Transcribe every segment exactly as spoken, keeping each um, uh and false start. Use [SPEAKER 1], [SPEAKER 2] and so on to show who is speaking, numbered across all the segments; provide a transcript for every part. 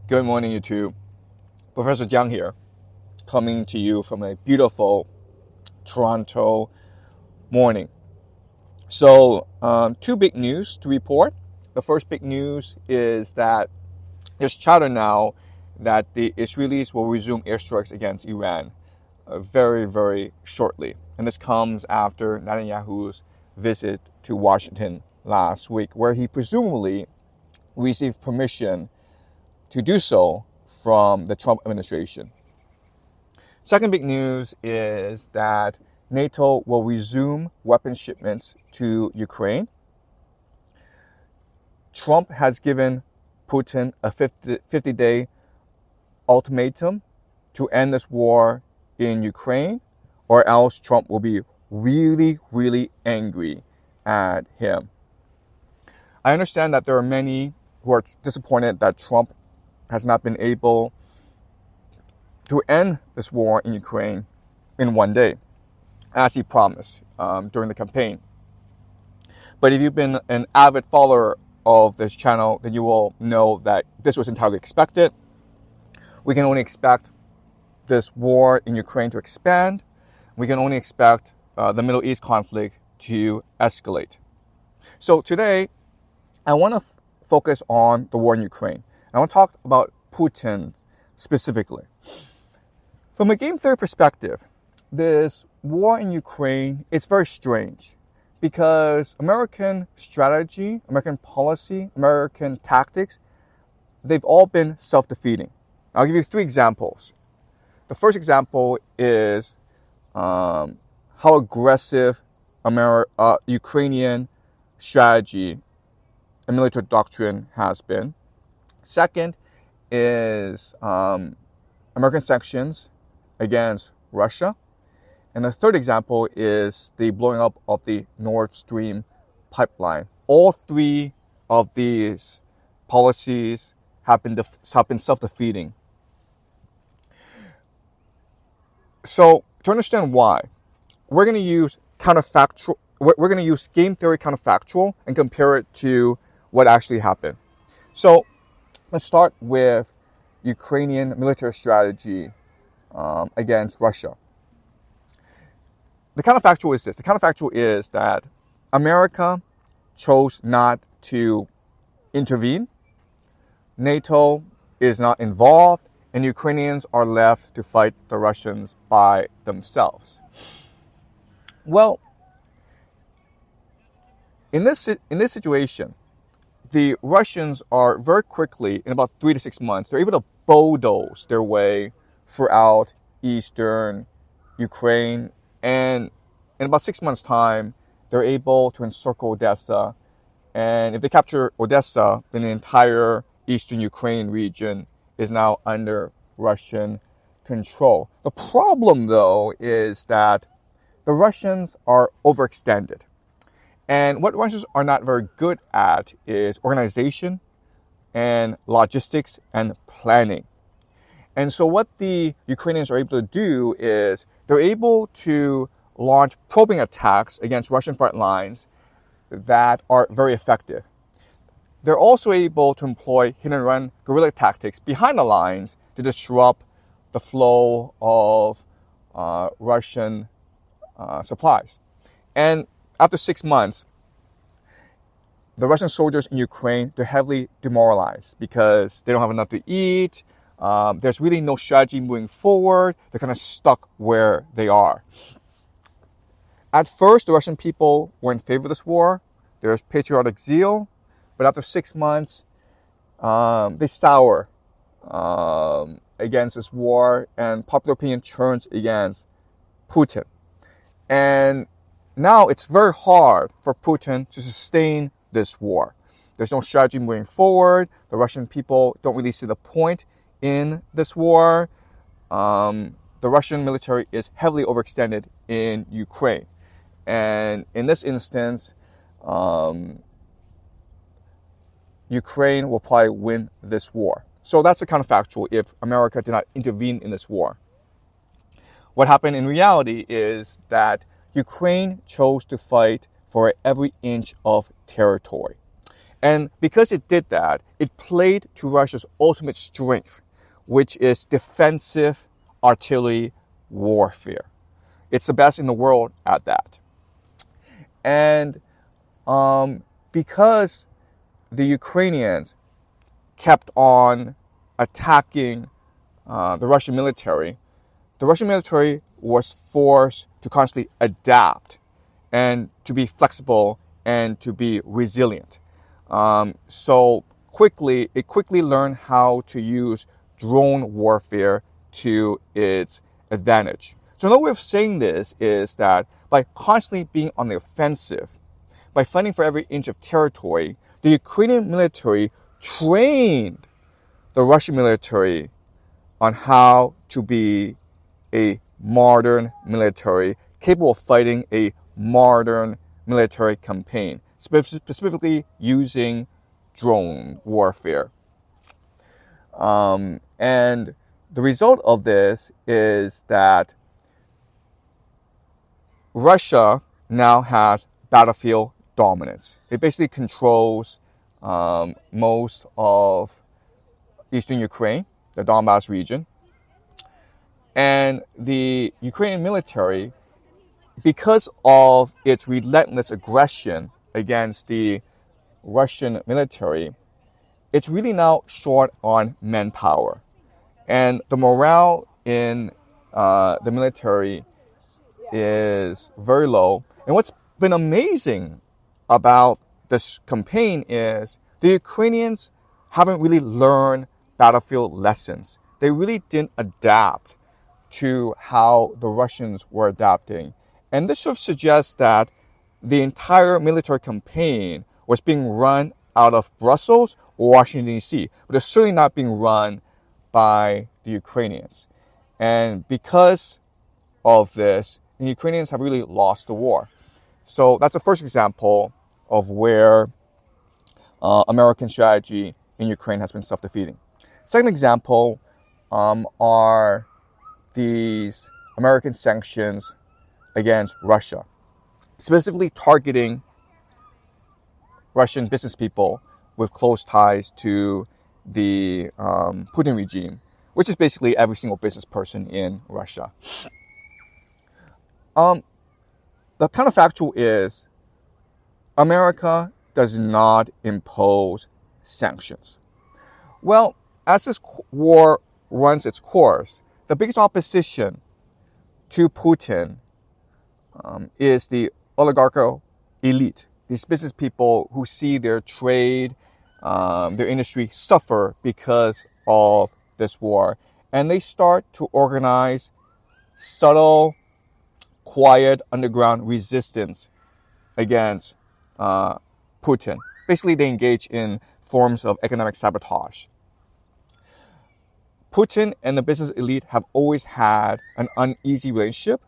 [SPEAKER 1] Good morning, YouTube. Professor Jiang here, coming to you from a beautiful Toronto morning. So, um, two big news to report. The first big news is that there's chatter now that the Israelis will resume airstrikes against Iran uh, very, very shortly. And this comes after Netanyahu's visit to Washington last week, where he presumably received permission to do so from the Trump administration. Second big news is that NATO will resume weapon shipments to Ukraine. Trump has given Putin a fifty-day ultimatum to end this war in Ukraine, or else Trump will be really, really angry at him. I understand that there are many who are disappointed that Trump has not been able to end this war in Ukraine in one day, as he promised um, during the campaign. But if you've been an avid follower of this channel, then you will know that this was entirely expected. We can only expect this war in Ukraine to expand. We can only expect uh, the Middle East conflict to escalate. So today, I want to f- focus on the war in Ukraine. I want to talk about Putin specifically. From a game theory perspective, this war in Ukraine is very strange because American strategy, American policy, American tactics, they've all been self-defeating. I'll give you three examples. The first example is um, how aggressive Amer- uh, Ukrainian strategy and military doctrine has been. Second is um, American sanctions against Russia. And the third example is the blowing up of the Nord Stream pipeline. All three of these policies have been, def- have been self-defeating. So to understand why, we're going to use counterfactual, we're going to use game theory counterfactual and compare it to what actually happened. So let's start with Ukrainian military strategy um, against Russia. The counterfactual is this. The counterfactual is that America chose not to intervene. NATO is not involved, and Ukrainians are left to fight the Russians by themselves. Well, in this in this situation, the Russians are very quickly, in about three to six months, they're able to bulldoze their way throughout eastern Ukraine. And in about six months' time, they're able to encircle Odessa. And if they capture Odessa, then the entire eastern Ukraine region is now under Russian control. The problem, though, is that the Russians are overextended. And what Russians are not very good at is organization and logistics and planning. And so what the Ukrainians are able to do is they're able to launch probing attacks against Russian front lines that are very effective. They're also able to employ hit-and-run guerrilla tactics behind the lines to disrupt the flow of uh, Russian uh, supplies. And after six months, the Russian soldiers in Ukraine, they're heavily demoralized because they don't have enough to eat. Um, there's really no strategy moving forward. They're kind of stuck where they are. At first, the Russian people were in favor of this war. There's patriotic zeal. But after six months, um, they sour um, against this war, and popular opinion turns against Putin. And now it's very hard for Putin to sustain this war. There's no strategy moving forward. The Russian people don't really see the point in this war. Um, the Russian military is heavily overextended in Ukraine. And in this instance, um, Ukraine will probably win this war. So that's a counterfactual if America did not intervene in this war. What happened in reality is that Ukraine chose to fight for every inch of territory. And because it did that, it played to Russia's ultimate strength, which is defensive artillery warfare. It's the best in the world at that. And um, because the Ukrainians kept on attacking uh, the Russian military, the Russian military was forced to constantly adapt and to be flexible and to be resilient. Um, so quickly, it quickly learned how to use drone warfare to its advantage. So another way of saying this is that by constantly being on the offensive, by fighting for every inch of territory, the Ukrainian military trained the Russian military on how to be a modern military, capable of fighting a modern military campaign, specifically using drone warfare. Um, and the result of this is that Russia now has battlefield dominance. It basically controls um, most of eastern Ukraine, the Donbass region. And the Ukrainian military, because of its relentless aggression against the Russian military, it's really now short on manpower. And the morale in uh, the military is very low. And what's been amazing about this campaign is the Ukrainians haven't really learned battlefield lessons. They really didn't adapt to how the Russians were adapting. And this sort of suggests that the entire military campaign was being run out of Brussels or Washington, D C, but it's certainly not being run by the Ukrainians. And because of this, the Ukrainians have really lost the war. So that's the first example of where uh, American strategy in Ukraine has been self-defeating. Second example um, are these American sanctions against Russia, specifically targeting Russian business people with close ties to the um, Putin regime, which is basically every single business person in Russia. Um, the counterfactual is America does not impose sanctions. Well, as this war runs its course, the biggest opposition to Putin um, is the oligarchical elite, these business people who see their trade, um, their industry suffer because of this war. And they start to organize subtle, quiet, underground resistance against uh, Putin. Basically, they engage in forms of economic sabotage. Putin and the business elite have always had an uneasy relationship.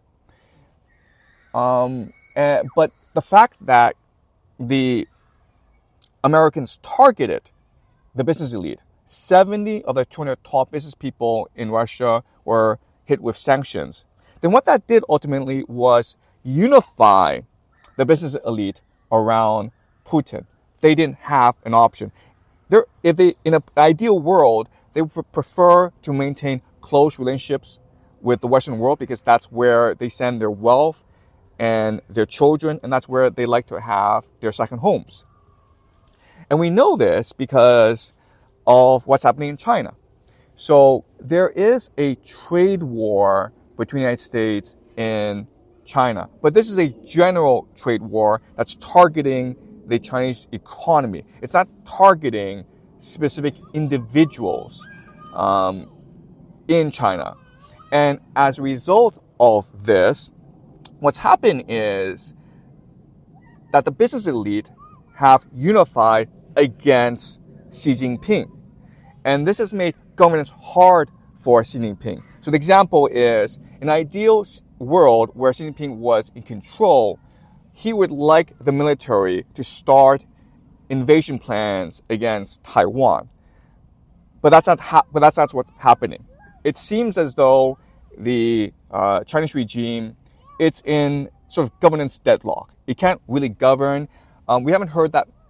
[SPEAKER 1] Um, and, but the fact that the Americans targeted the business elite, seventy of the two hundred top business people in Russia were hit with sanctions, then what that did ultimately was unify the business elite around Putin. They didn't have an option. They're, if they, in an ideal world, they would prefer to maintain close relationships with the Western world because that's where they send their wealth and their children, and that's where they like to have their second homes. And we know this because of what's happening in China. So there is a trade war between the United States and China. But this is a general trade war that's targeting the Chinese economy. It's not targeting specific individuals um, in China. And as a result of this, what's happened is that the business elite have unified against Xi Jinping. And this has made governance hard for Xi Jinping. So the example is, in an ideal world where Xi Jinping was in control, he would like the military to start invasion plans against Taiwan. But that's not ha- but that's not what's happening. It seems as though the uh, Chinese regime, it's in sort of governance deadlock. It can't really govern. Um, we haven't heard that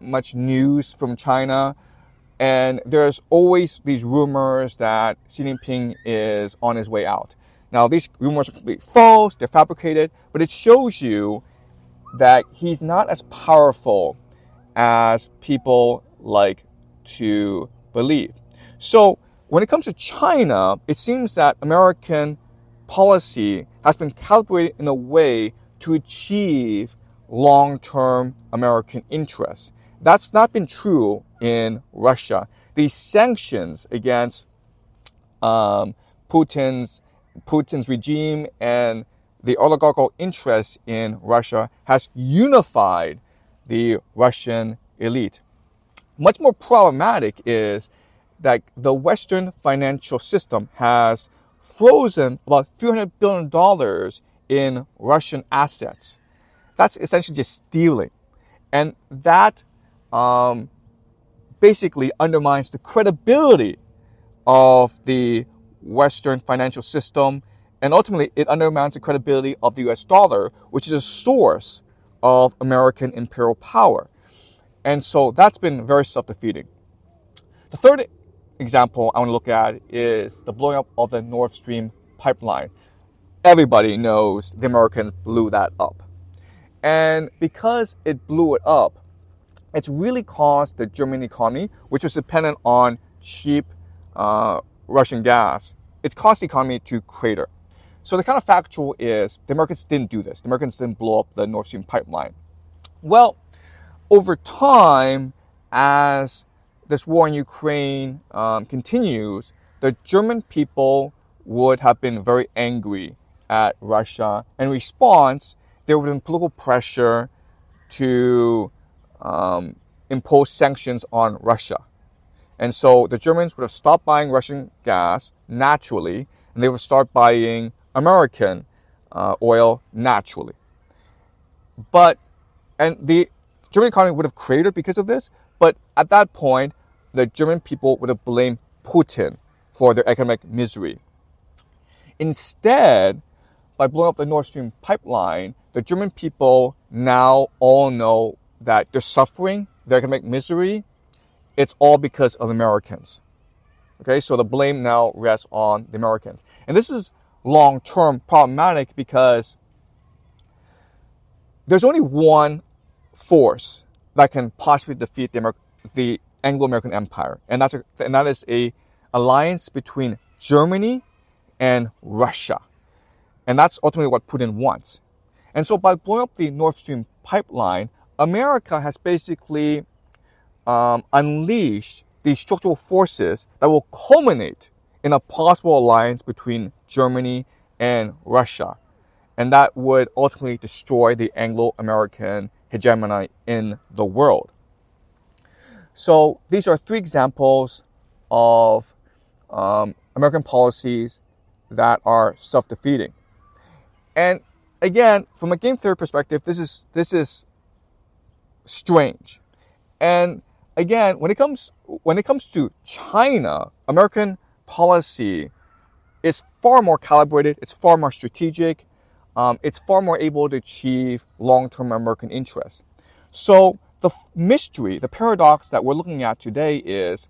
[SPEAKER 1] much news from China. And there's always these rumors that Xi Jinping is on his way out. Now, these rumors are completely false, they're fabricated, but it shows you that he's not as powerful as people like to believe. So, when it comes to China, it seems that American policy has been calibrated in a way to achieve long-term American interests. That's not been true in Russia. These sanctions against um, Putin's Putin's regime and the oligarchical interest in Russia has unified the Russian elite. Much more problematic is that the Western financial system has frozen about three hundred billion dollars in Russian assets. That's essentially just stealing. And that um, basically undermines the credibility of the Western financial system, and ultimately it undermines the credibility of the U S dollar, which is a source of American imperial power. And so that's been very self-defeating. The third example I want to look at is the blowing up of the Nord Stream pipeline. Everybody knows the Americans blew that up. And because it blew it up, it's really caused the German economy, which was dependent on cheap uh, Russian gas, it's caused the economy to crater. So the counterfactual is the Americans didn't do this. The Americans didn't blow up the Nord Stream pipeline. Well, over time, as this war in Ukraine um, continues, the German people would have been very angry at Russia. In response, there would have been political pressure to um, impose sanctions on Russia. And so the Germans would have stopped buying Russian gas naturally, and they would start buying American uh, oil naturally. But, and the German economy would have cratered because of this, but at that point, the German people would have blamed Putin for their economic misery. Instead, by blowing up the Nord Stream pipeline, the German people now all know that they're suffering, their economic misery. It's all because of Americans. Okay, so the blame now rests on the Americans. And this is long-term problematic because there's only one force that can possibly defeat the, Amer- the Anglo-American Empire, and that's a, and that is a alliance between Germany and Russia. And that's ultimately what Putin wants. And so by blowing up the Nord Stream pipeline, America has basically um, unleashed these structural forces that will culminate in a possible alliance between Germany and Russia. And that would ultimately destroy the Anglo-American hegemony in the world. So these are three examples of um, American policies that are self-defeating. And again, from a game theory perspective, this is this is strange. And again, when it comes when it comes to China, American policy is far more calibrated. It's far more strategic. Um, it's far more able to achieve long-term American interests. So the mystery, the paradox that we're looking at today is,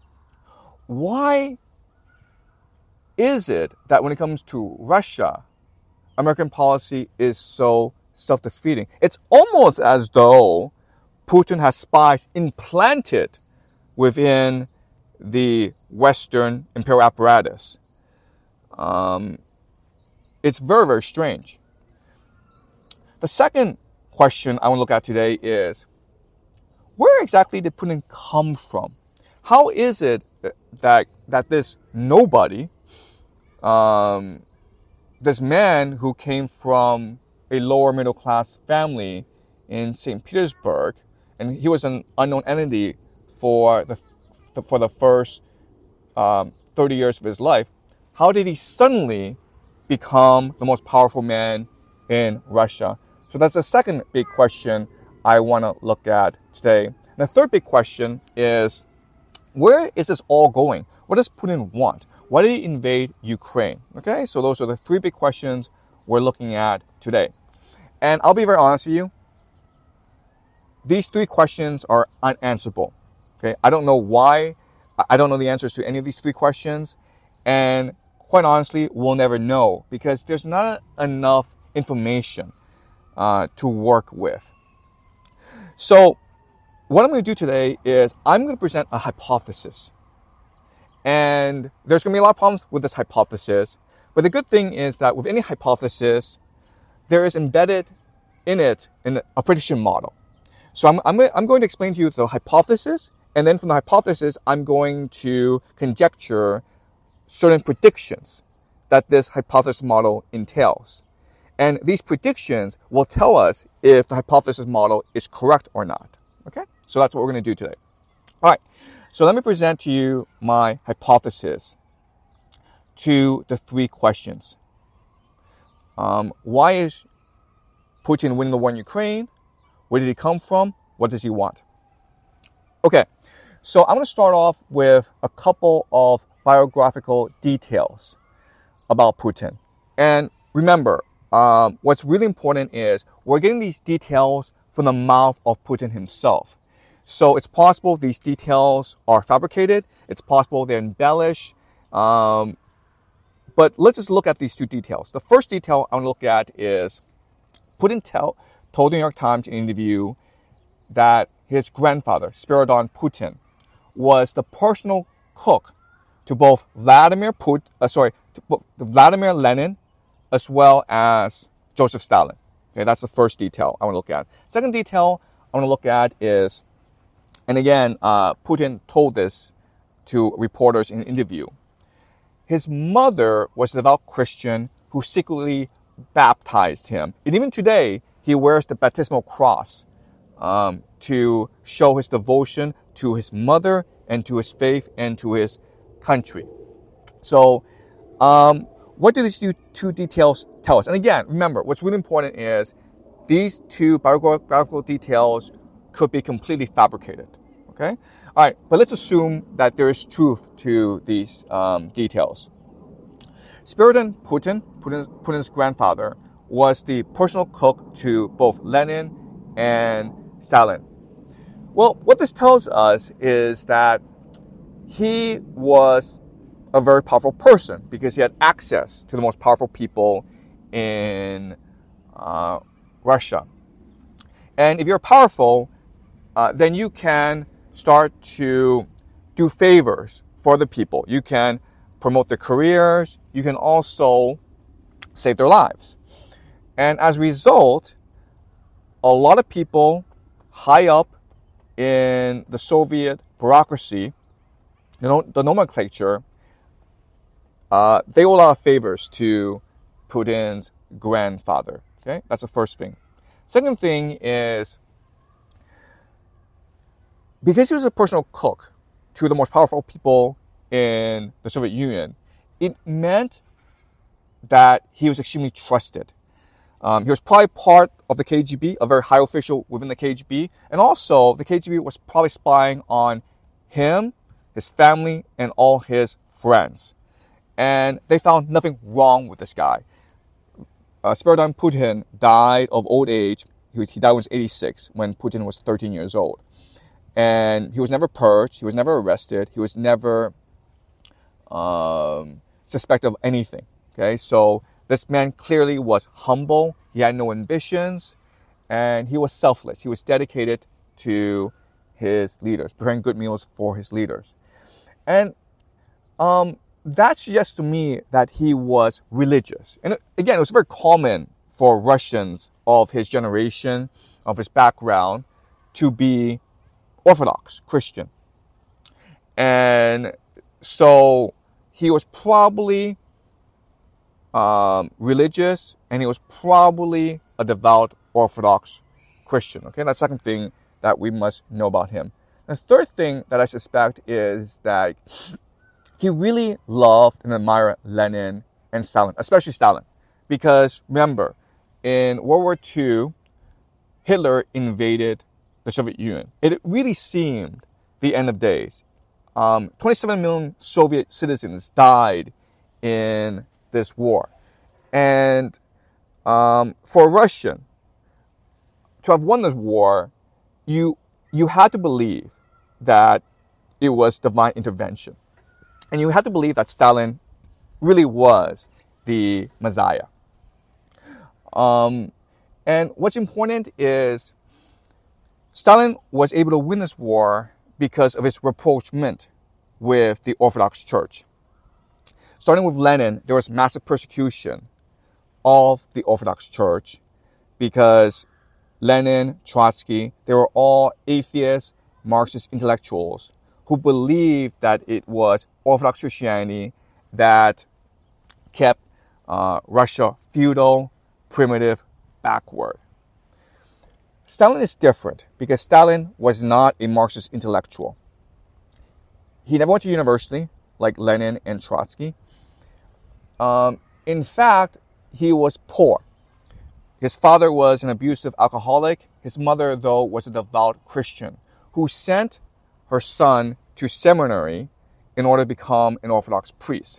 [SPEAKER 1] why is it that when it comes to Russia, American policy is so self-defeating? It's almost as though Putin has spies implanted within the Western imperial apparatus. Um, it's very, very strange. The second question I want to look at today is, where exactly did Putin come from? How is it that that this nobody, um, this man who came from a lower middle class family in Saint Petersburg, and he was an unknown entity for the for the first um, thirty years of his life, how did he suddenly become the most powerful man in Russia? So that's the second big question I want to look at today. And the third big question is, where is this all going? What does Putin want? Why did he invade Ukraine? Okay, so those are the three big questions we're looking at today. And I'll be very honest with you. these three questions are unanswerable. Okay, I don't know why. I don't know the answers to any of these three questions, and quite honestly, we'll never know because there's not enough information uh, to work with. So what I'm going to do today is I'm going to present a hypothesis. And there's going to be a lot of problems with this hypothesis. But the good thing is that with any hypothesis, there is embedded in it in a prediction model. So I'm, I'm, I'm going to explain to you the hypothesis. And then from the hypothesis, I'm going to conjecture certain predictions that this hypothesis model entails. And these predictions will tell us if the hypothesis model is correct or not. Okay? So that's what we're going to do today. All right. So let me present to you my hypothesis to the three questions. Um, why is Putin winning the war in Ukraine? Where did he come from? What does he want? Okay. So I'm going to start off with a couple of biographical details about Putin. And remember, um, what's really important is we're getting these details from the mouth of Putin himself. So it's possible these details are fabricated. It's possible they're embellished. Um, but let's just look at these two details. The first detail I want to look at is Putin tell, told the New York Times in an interview that his grandfather, Spiridon Putin, was the personal cook to both Vladimir Putin, uh, sorry, to Vladimir Lenin, as well as Joseph Stalin. Okay, that's the first detail I want to look at. Second detail I want to look at is, and again, uh, Putin told this to reporters in an interview. His mother was a devout Christian who secretly baptized him. And even today, he wears the baptismal cross um, to show his devotion to his mother and to his faith and to his country. So, um, what do these two, two details tell us? And again, remember, what's really important is these two biographical details could be completely fabricated. Okay? All right, but let's assume that there is truth to these um, details. Spiridon Putin, Putin's, Putin's grandfather, was the personal cook to both Lenin and Stalin. Well, what this tells us is that he was a very powerful person because he had access to the most powerful people in uh, Russia. And if you're powerful, uh, then you can start to do favors for the people. You can promote their careers. You can also save their lives. And as a result, a lot of people high up in the Soviet bureaucracy, you know, the nomenclature, uh, they owe a lot of favors to Putin's grandfather. Okay, that's the first thing. Second thing is, because he was a personal cook to the most powerful people in the Soviet Union, it meant that he was extremely trusted. Um, he was probably part of the K G B, a very high official within the K G B, and also the K G B was probably spying on him, his family, and all his friends. And they found nothing wrong with this guy. Uh, Spiridon Putin died of old age. He, he died when he was eighty-six, when Putin was thirteen years old. And he was never purged. He was never arrested. He was never um, suspected of anything. Okay, so this man clearly was humble. He had no ambitions, and he was selfless. He was dedicated to his leaders, preparing good meals for his leaders. And um, that suggests to me that he was religious. And again, it was very common for Russians of his generation, of his background, to be Orthodox Christian. And so he was probably um, religious, and he was probably a devout Orthodox Christian. Okay, that's the second thing that we must know about him. The third thing that I suspect is that he really loved and admired Lenin and Stalin, especially Stalin. Because remember, in World War Two, Hitler invaded the Soviet Union. It really seemed the end of days. Um, twenty-seven million Soviet citizens died in this war. And um, for a Russian to have won this war you you had to believe that it was divine intervention. And you had to believe that Stalin really was the Messiah. Um, and what's important is Stalin was able to win this war because of his rapprochement with the Orthodox Church. Starting with Lenin, there was massive persecution of the Orthodox Church because Lenin, Trotsky, they were all atheist, Marxist intellectuals who believed that it was Orthodox Christianity that kept uh, Russia feudal, primitive, backward. Stalin is different because Stalin was not a Marxist intellectual. He never went to university like Lenin and Trotsky. Um, in fact, he was poor. His father was an abusive alcoholic. His mother, though, was a devout Christian who sent her son to seminary in order to become an Orthodox priest.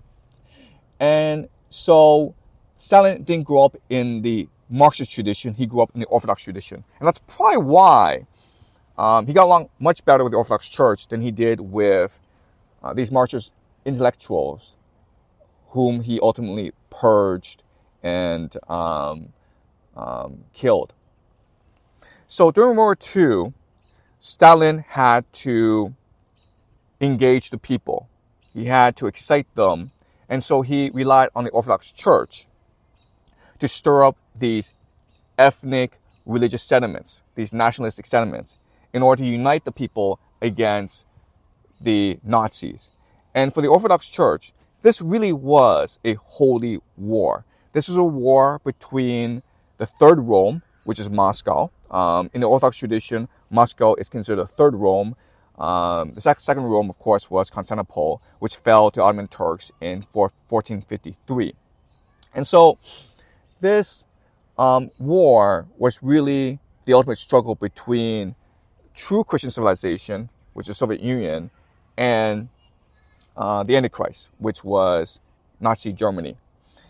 [SPEAKER 1] And so Stalin didn't grow up in the Marxist tradition. He grew up in the Orthodox tradition. And that's probably why um, he got along much better with the Orthodox Church than he did with uh, these Marxist intellectuals whom he ultimately purged and um, um, killed. So during World War Two, Stalin had to engage the people. He had to excite them. And so he relied on the Orthodox Church to stir up these ethnic religious sentiments, these nationalistic sentiments, in order to unite the people against the Nazis. And for the Orthodox Church, this really was a holy war. This was a war between the Third Rome, which is Moscow. Um, in the Orthodox tradition, Moscow is considered the Third Rome. Um, the second Rome, of course, was Constantinople, which fell to Ottoman Turks in fourteen fifty-three. And so this um, war was really the ultimate struggle between true Christian civilization, which is Soviet Union, and uh, the Antichrist, which was Nazi Germany.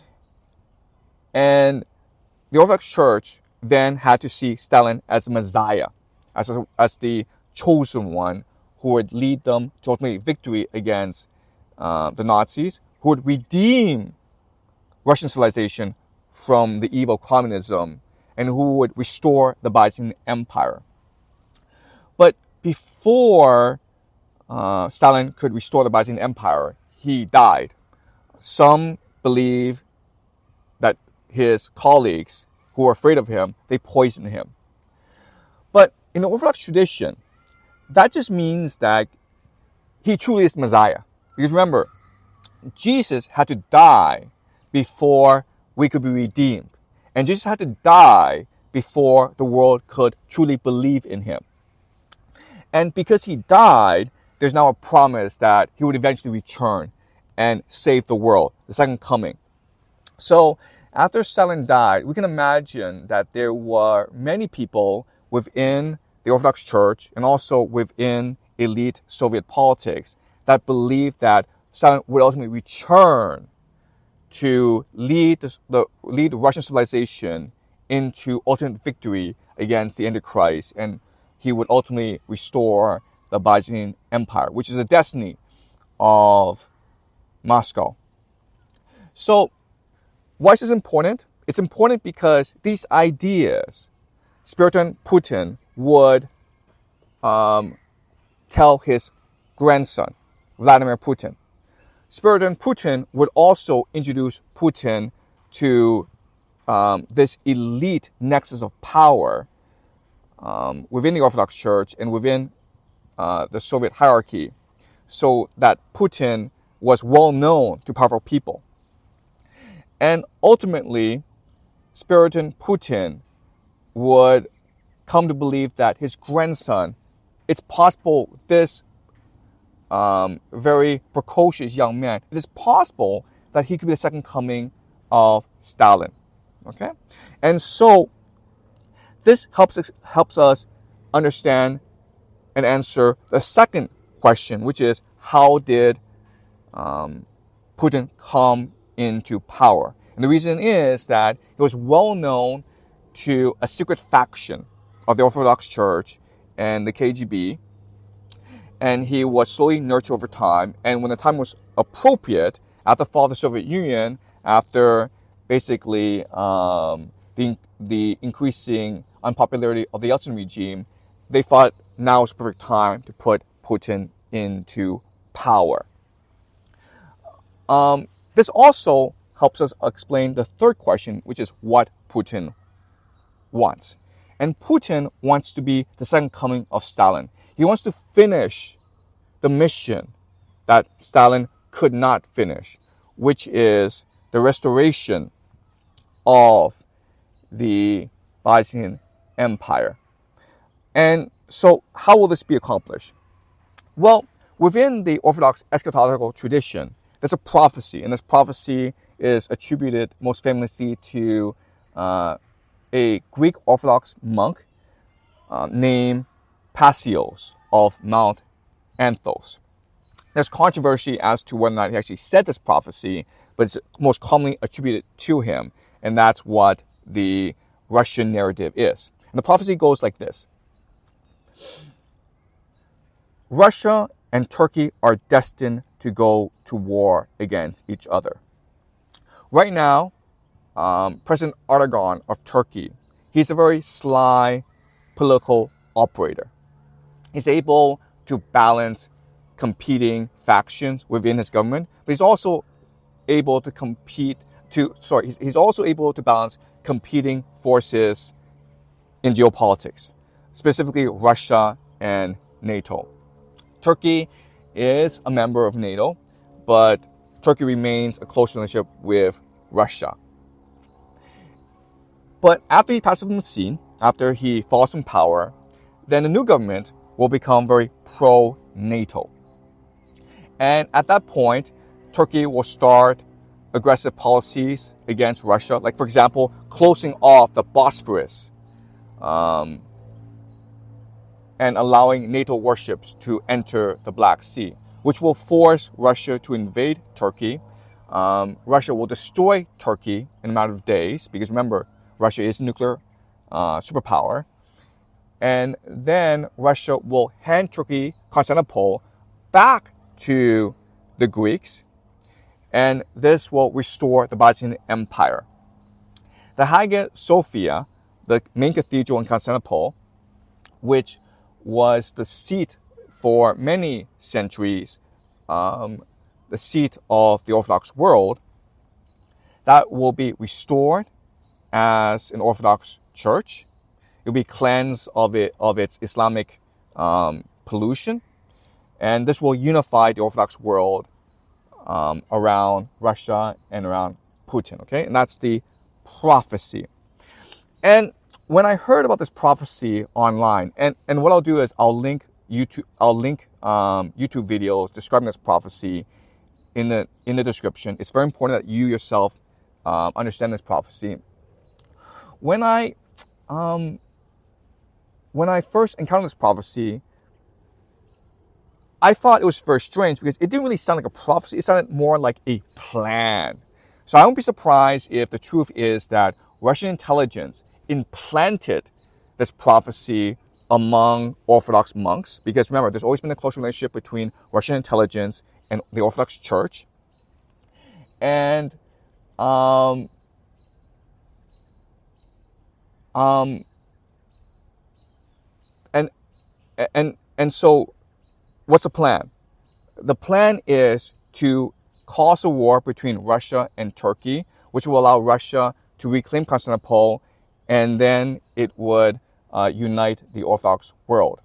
[SPEAKER 1] And the Orthodox Church then had to see Stalin as a Messiah, as, a, as the chosen one who would lead them to ultimate victory against uh, the Nazis, who would redeem Russian civilization from the evil communism, and who would restore the Byzantine Empire. But before uh, Stalin could restore the Byzantine Empire, he died. Some believe that his colleagues, who were afraid of him, they poisoned him. But in the Orthodox tradition, that just means that he truly is Messiah. Because remember, Jesus had to die before we could be redeemed. And Jesus had to die before the world could truly believe in him. And because he died, there's now a promise that he would eventually return and save the world, the second coming. So after Stalin died, we can imagine that there were many people within the Orthodox Church and also within elite Soviet politics that believed that Stalin would ultimately return to lead the, the lead Russian civilization into ultimate victory against the Antichrist, and he would ultimately restore the Byzantine Empire, which is the destiny of Moscow. So why is this important? It's important because these ideas, Spiriton Putin would um, tell his grandson, Vladimir Putin. Spiriton Putin would also introduce Putin to um, this elite nexus of power um, within the Orthodox Church and within uh, the Soviet hierarchy, so that Putin was well known to powerful people. And ultimately, Spiriton Putin would come to believe that his grandson, it's possible this um, very precocious young man, it is possible that he could be the second coming of Stalin. Okay? And so this helps us, helps us understand and answer the second question, which is how did um, Putin come into power? And the reason is that it was well known to a secret faction of the Orthodox Church and the K G B, and he was slowly nurtured over time. And when the time was appropriate, after the fall of the Soviet Union, after basically um, the the increasing unpopularity of the Yeltsin regime, they thought now is the perfect time to put Putin into power. Um, this also helps us explain the third question, which is what Putin wants. And Putin wants to be the second coming of Stalin. He wants to finish the mission that Stalin could not finish, which is the restoration of the Byzantine Empire. And so how will this be accomplished? Well, within the Orthodox eschatological tradition, there's a prophecy, and this prophecy is attributed most famously to uh, a Greek Orthodox monk uh, named Paisios of Mount Athos. There's controversy as to whether or not he actually said this prophecy, but it's most commonly attributed to him, and that's what the Russian narrative is. And the prophecy goes like this. Russia and Turkey are destined to go to war against each other. Right now, um, President Erdogan of Turkey, he's a very sly political operator. He's able to balance competing factions within his government, but he's also able to compete to, sorry, he's, he's also able to balance competing forces in geopolitics, specifically Russia and NATO. Turkey is a member of NATO, but Turkey remains a close relationship with Russia. But after he passes from the scene, after he falls from power, then the new government will become very pro-NATO. And at that point, Turkey will start aggressive policies against Russia, like, for example, closing off the Bosphorus um, and allowing NATO warships to enter the Black Sea, which will force Russia to invade Turkey. Um, Russia will destroy Turkey in a matter of days, because remember, Russia is a nuclear uh, superpower. And then Russia will hand Turkey, Constantinople, back to the Greeks, and this will restore the Byzantine Empire. The Hagia Sophia, the main cathedral in Constantinople, which was the seat for many centuries, um, the seat of the Orthodox world, that will be restored as an Orthodox church. It will be cleansed of it of its Islamic um, pollution, and this will unify the Orthodox world um, around Russia and around Putin. Okay, and that's the prophecy. And when I heard about this prophecy online, and, and what I'll do is I'll link YouTube, I'll link um, YouTube videos describing this prophecy in the in the description. It's very important that you yourself um, understand this prophecy. When I um, when I first encountered this prophecy, I thought it was very strange because it didn't really sound like a prophecy. It sounded more like a plan. So I won't be surprised if the truth is that Russian intelligence implanted this prophecy among Orthodox monks, because remember, there's always been a close relationship between Russian intelligence and the Orthodox Church. And um, um, and and and so, what's the plan? The plan is to cause a war between Russia and Turkey, which will allow Russia to reclaim Constantinople, and then it would uh, unite the Orthodox world.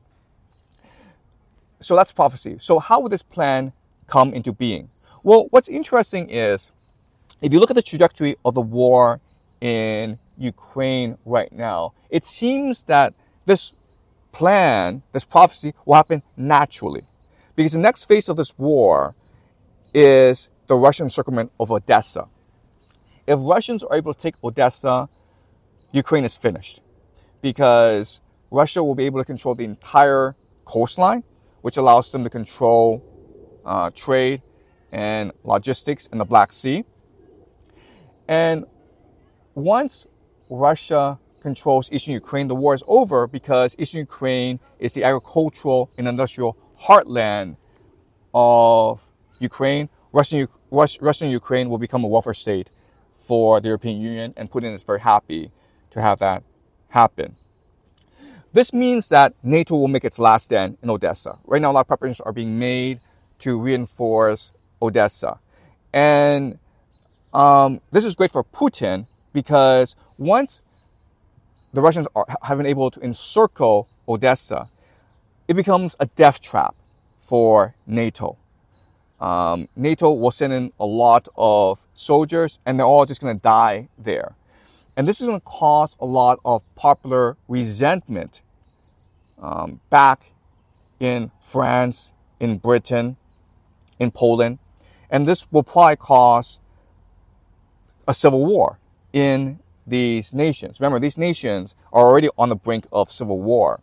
[SPEAKER 1] So that's prophecy. So how would this plan come into being? Well, what's interesting is, if you look at the trajectory of the war in Ukraine right now, it seems that this plan, this prophecy, will happen naturally. Because the next phase of this war is the Russian encirclement of Odessa. If Russians are able to take Odessa, Ukraine is finished, because Russia will be able to control the entire coastline, which allows them to control uh, trade and logistics in the Black Sea. And once Russia controls Eastern Ukraine, the war is over because Eastern Ukraine is the agricultural and industrial heartland of Ukraine. Russian, Russian Ukraine will become a welfare state for the European Union, and Putin is very happy to have that happen. This means that NATO will make its last stand in Odessa. Right now, a lot of preparations are being made to reinforce Odessa. And um, this is great for Putin because once the Russians are, have been able to encircle Odessa, it becomes a death trap for NATO. Um, NATO will send in a lot of soldiers, and they're all just going to die there. And this is going to cause a lot of popular resentment um, back in France, in Britain, in Poland. And this will probably cause a civil war in these nations. Remember, these nations are already on the brink of civil war.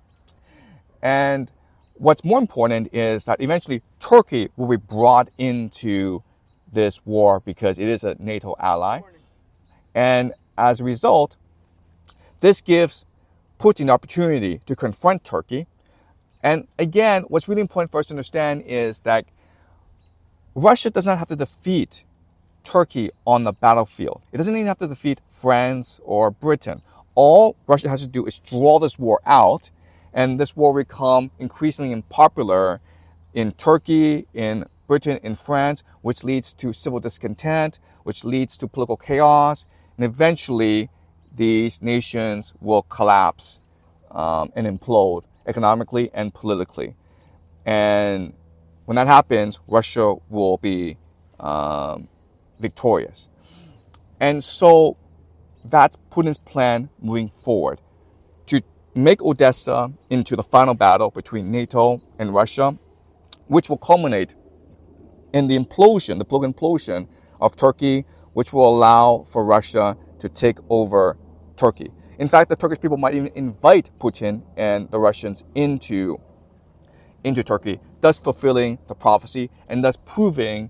[SPEAKER 1] And what's more important is that eventually Turkey will be brought into this war because it is a NATO ally. And as a result, this gives Putin the opportunity to confront Turkey. And again, what's really important for us to understand is that Russia does not have to defeat Turkey on the battlefield. It doesn't even have to defeat France or Britain. All Russia has to do is draw this war out, and this war will become increasingly unpopular in Turkey, in Britain, in France, which leads to civil discontent, which leads to political chaos, and eventually these nations will collapse um, and implode economically and politically. And when that happens, Russia will be um, victorious. And so that's Putin's plan moving forward, to make Odessa into the final battle between NATO and Russia, which will culminate in the implosion, the political implosion of Turkey, which will allow for Russia to take over Turkey. In fact, the Turkish people might even invite Putin and the Russians into, into Turkey, thus fulfilling the prophecy and thus proving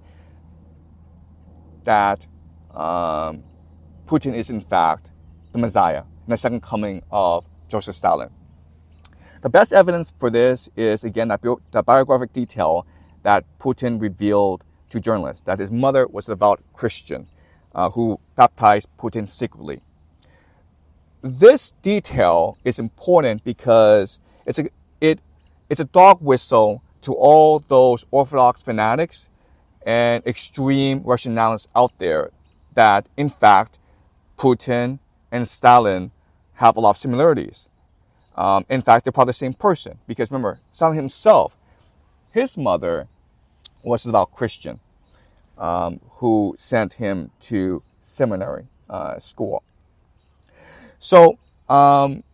[SPEAKER 1] that um, Putin is in fact the Messiah and the second coming of Joseph Stalin. The best evidence for this is, again, that, bi- that biographic detail that Putin revealed to journalists, that his mother was a devout Christian uh, who baptized Putin secretly. This detail is important because it's a, it, it's a dog whistle to all those Orthodox fanatics and extreme Russian nationalists out there that, in fact, Putin and Stalin have a lot of similarities. Um, in fact, they're probably the same person because, remember, Stalin himself, his mother was a devout Christian um, who sent him to seminary uh, school. So um,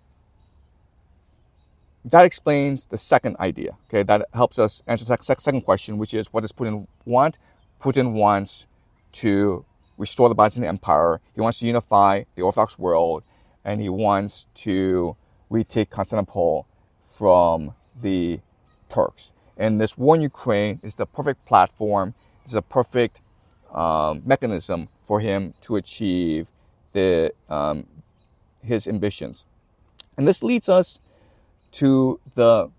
[SPEAKER 1] that explains the second idea. Okay, that helps us answer the second question, which is, what does Putin want? Putin wants to restore the Byzantine Empire. He wants to unify the Orthodox world, and he wants to retake Constantinople from the Turks. And this war in Ukraine is the perfect platform, is a perfect um, mechanism for him to achieve the um, his ambitions. And this leads us to the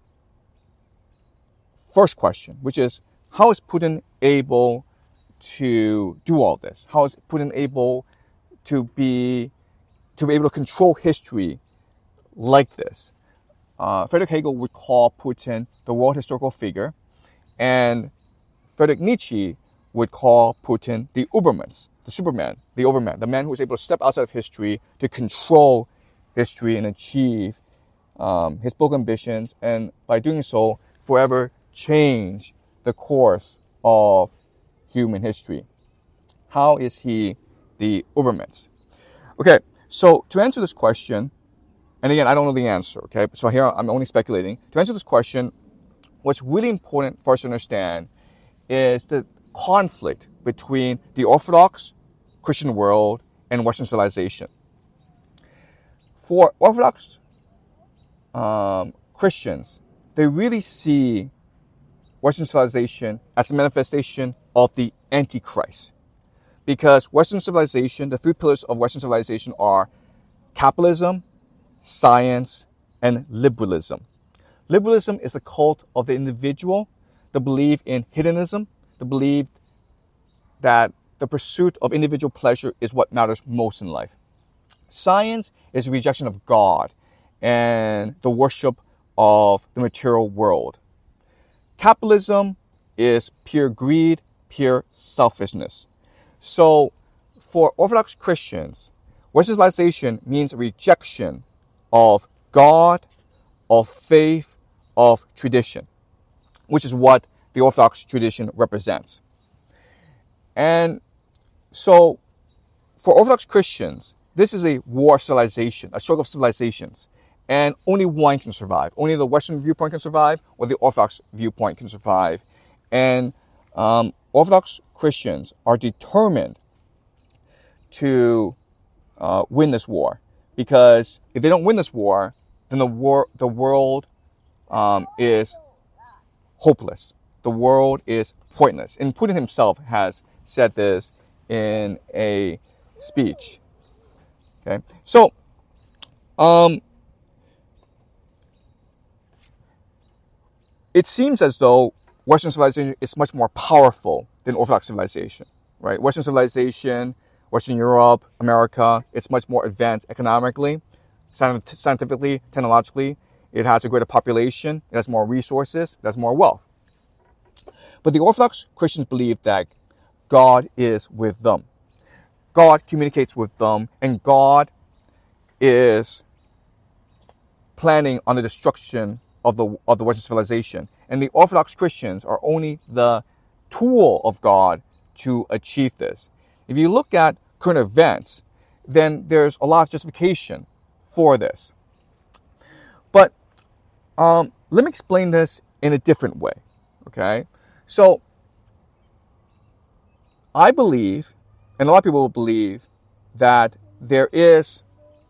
[SPEAKER 1] first question, which is, how is Putin able to do all this? How is Putin able to be to be able to control history like this? Uh, Friedrich Hegel would call Putin the world historical figure, and Friedrich Nietzsche would call Putin the Ubermensch, the Superman, the Overman, the man who is able to step outside of history to control history and achieve um, his political ambitions, and by doing so, forever change the course of human history. How is he the Ubermensch? Okay, so to answer this question, and again, I don't know the answer, okay? So here I'm only speculating. To answer this question, what's really important for us to understand is the conflict between the Orthodox Christian world and Western civilization. For Orthodox um, Christians, they really see Western civilization as a manifestation of the Antichrist. Because Western civilization, the three pillars of Western civilization are capitalism, science, and liberalism. Liberalism is the cult of the individual, the belief in hedonism, the belief that the pursuit of individual pleasure is what matters most in life. Science is a rejection of God and the worship of the material world. Capitalism is pure greed, pure selfishness. So for Orthodox Christians, Western civilization means a rejection of God, of faith, of tradition, which is what the Orthodox tradition represents. And so for Orthodox Christians, this is a war of civilization, a struggle of civilizations. And only one can survive. Only the Western viewpoint can survive, or the Orthodox viewpoint can survive. And um, Orthodox Christians are determined to uh, win this war, because if they don't win this war, then the war, the world um, is hopeless. The world is pointless. And Putin himself has said this in a speech. Okay, so um. It seems as though Western civilization is much more powerful than Orthodox civilization, right? Western civilization, Western Europe, America, it's much more advanced economically, scientifically, technologically. It has a greater population, it has more resources, it has more wealth. But the Orthodox Christians believe that God is with them. God communicates with them, and God is planning on the destruction of the of the Western civilization. And the Orthodox Christians are only the tool of God to achieve this. If you look at current events, then there's a lot of justification for this. But um, let me explain this in a different way, okay? So I believe, and a lot of people believe, that there is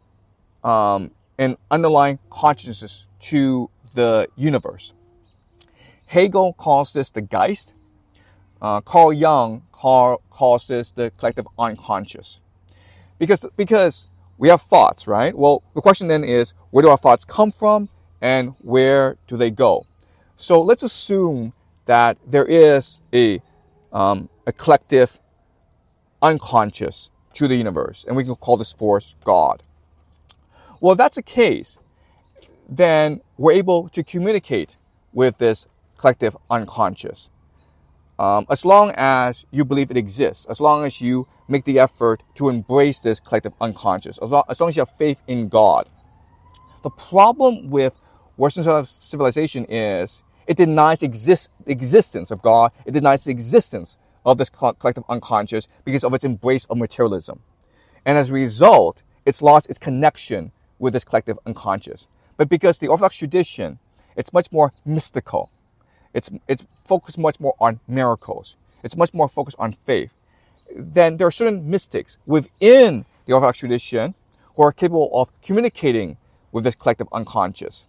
[SPEAKER 1] um, an underlying consciousness to the universe. Hegel calls this the Geist. Uh, Carl Jung call, calls this the collective unconscious. Because, because we have thoughts, right? Well, the question then is, where do our thoughts come from and where do they go? So let's assume that there is a, um, a collective unconscious to the universe, and we can call this force God. Well, if that's the case, then we're able to communicate with this collective unconscious. Um, as long as you believe it exists, as long as you make the effort to embrace this collective unconscious, as long, as long as you have faith in God. The problem with Western civilization is it denies exist, existence of God. It denies the existence of this collective unconscious because of its embrace of materialism. And as a result, it's lost its connection with this collective unconscious. But because the Orthodox tradition, it's much more mystical. It's, it's focused much more on miracles. It's much more focused on faith. Then there are certain mystics within the Orthodox tradition who are capable of communicating with this collective unconscious.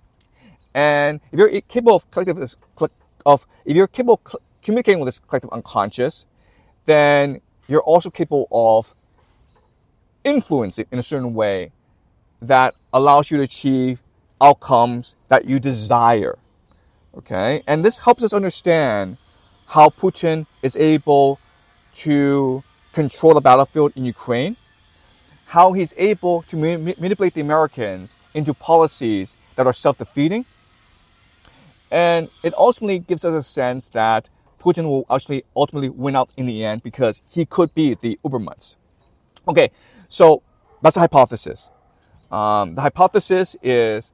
[SPEAKER 1] And if you're capable of collective of if you're capable of communicating with this collective unconscious, then you're also capable of influencing in a certain way that allows you to achieve outcomes that you desire. Okay? And this helps us understand how Putin is able to control the battlefield in Ukraine, how he's able to ma- manipulate the Americans into policies that are self-defeating. And it ultimately gives us a sense that Putin will actually ultimately win out in the end because he could be the Ubermensch. Okay, so that's a hypothesis. Um, the hypothesis is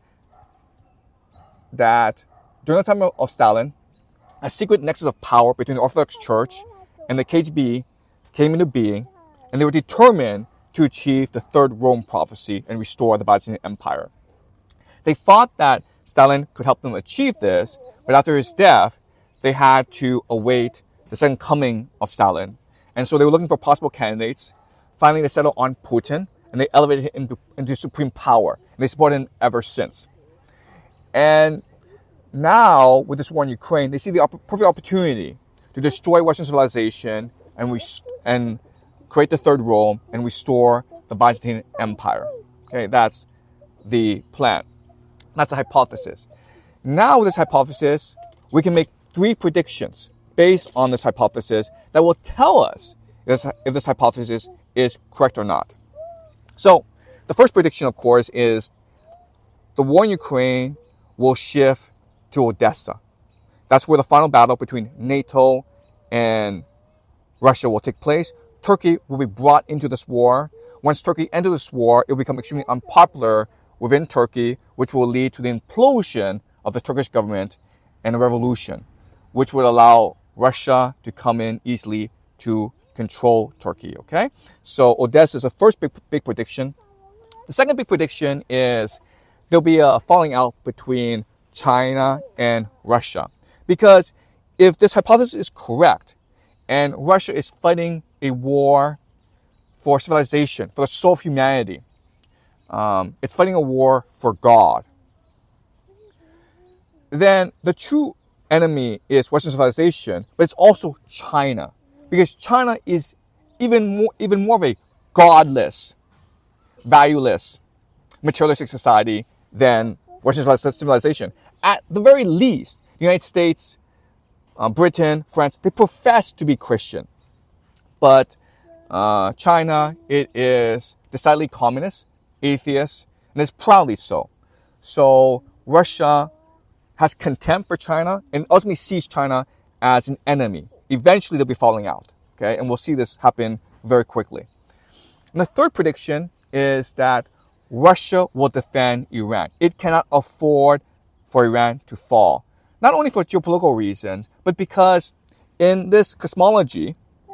[SPEAKER 1] that during the time of, of Stalin, a secret nexus of power between the Orthodox Church and the K G B came into being, and they were determined to achieve the Third Rome prophecy and restore the Byzantine Empire. They thought that Stalin could help them achieve this, but after his death, they had to await the second coming of Stalin. And so they were looking for possible candidates. Finally, they settled on Putin, and they elevated him into, into supreme power. And they supported him ever since. And now, with this war in Ukraine, they see the op- perfect opportunity to destroy Western civilization and, rest- and create the Third Rome and restore the Byzantine Empire. Okay, that's the plan. That's a hypothesis. Now with this hypothesis, we can make three predictions based on this hypothesis that will tell us if this, if this hypothesis is correct or not. So the first prediction, of course, is the war in Ukraine will shift to Odessa. That's where the final battle between NATO and Russia will take place. Turkey will be brought into this war. Once Turkey enters this war, it will become extremely unpopular within Turkey, which will lead to the implosion of the Turkish government and a revolution, which would allow Russia to come in easily to control Turkey, okay? So Odessa is the first big, big prediction. The second big prediction is there'll be a falling out between China and Russia. Because if this hypothesis is correct, and Russia is fighting a war for civilization, for the soul of humanity, um, it's fighting a war for God, then the true enemy is Western civilization, but it's also China. Because China is even more, even more of a godless, valueless, materialistic society than Western civilization. At the very least, the United States, uh, Britain, France, they profess to be Christian. But uh, China, it is decidedly communist, atheist, and is proudly so. So Russia has contempt for China and ultimately sees China as an enemy. Eventually, they'll be falling out, okay? And we'll see this happen very quickly. And the third prediction is that Russia will defend Iran. It cannot afford for Iran to fall. Not only for geopolitical reasons, but because in this cosmology,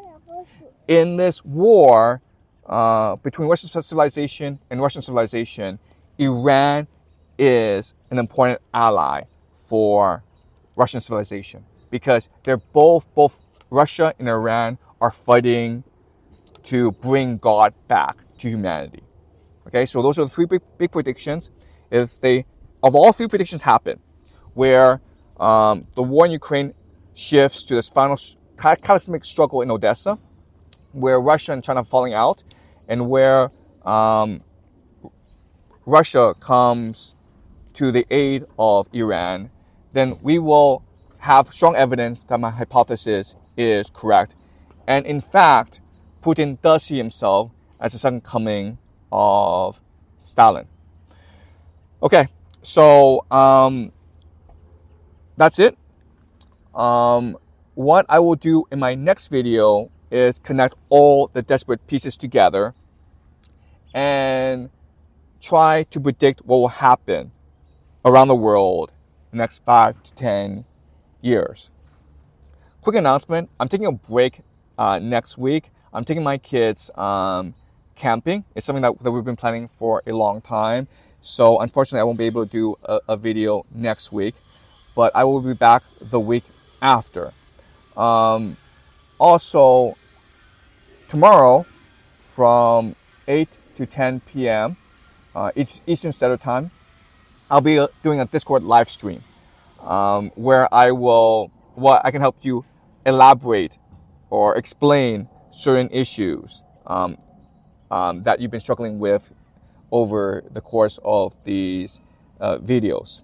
[SPEAKER 1] in this war uh, between Western civilization and Russian civilization, Iran is an important ally for Russian civilization. Because they're both, both Russia and Iran are fighting to bring God back to humanity. Okay, so those are the three big, big predictions. If they, of all three predictions happen, where um, the war in Ukraine shifts to this final cataclysmic struggle in Odessa, where Russia and China are falling out, and where um, Russia comes to the aid of Iran, then we will have strong evidence that my hypothesis is correct. And in fact, Putin does see himself as the second coming of Stalin. Okay, so um, that's it. Um, what I will do in my next video is connect all the desperate pieces together and try to predict what will happen around the world in the next five to ten years. Quick announcement, I'm taking a break uh, next week. I'm taking my kids um, camping. It's something that, that we've been planning for a long time. So unfortunately, I won't be able to do a, a video next week, but I will be back the week after. Um, also, tomorrow from eight to ten p.m. Uh, Eastern Standard Time, I'll be uh, doing a Discord live stream um, where I will, well, I can help you elaborate or explain certain issues um, um, that you've been struggling with over the course of these uh, videos.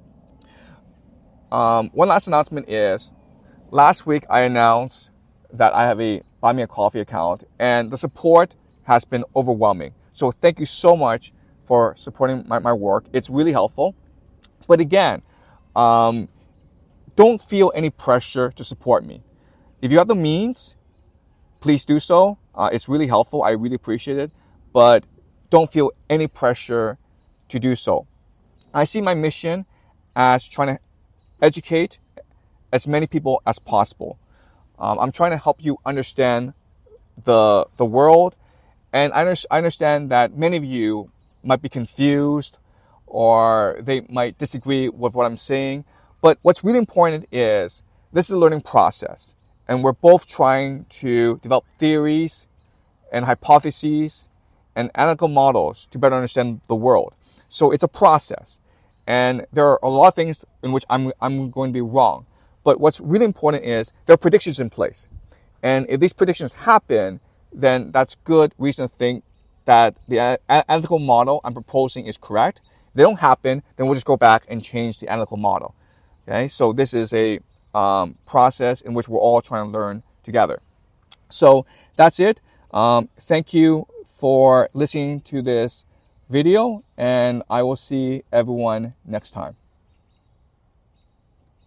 [SPEAKER 1] Um, one last announcement is, last week I announced that I have a Buy Me a Coffee account, and the support has been overwhelming. So thank you so much for supporting my, my work. It's really helpful. But again, um, don't feel any pressure to support me. If you have the means, please do so. Uh, it's really helpful. I really appreciate it. But don't feel any pressure to do so. I see my mission as trying to educate as many people as possible. Um, I'm trying to help you understand the the world, and I, under, I understand that many of you might be confused or they might disagree with what I'm saying. But what's really important is this is a learning process, and we're both trying to develop theories and hypotheses and analytical models to better understand the world. So it's a process, and there are a lot of things in which I'm I'm going to be wrong. But what's really important is there are predictions in place. And if these predictions happen, then that's good reason to think that the analytical model I'm proposing is correct. If they don't happen, then we'll just go back and change the analytical model. Okay, so this is a um, process in which we're all trying to learn together. So that's it. Um, thank you for listening to this video, and I will see everyone next time.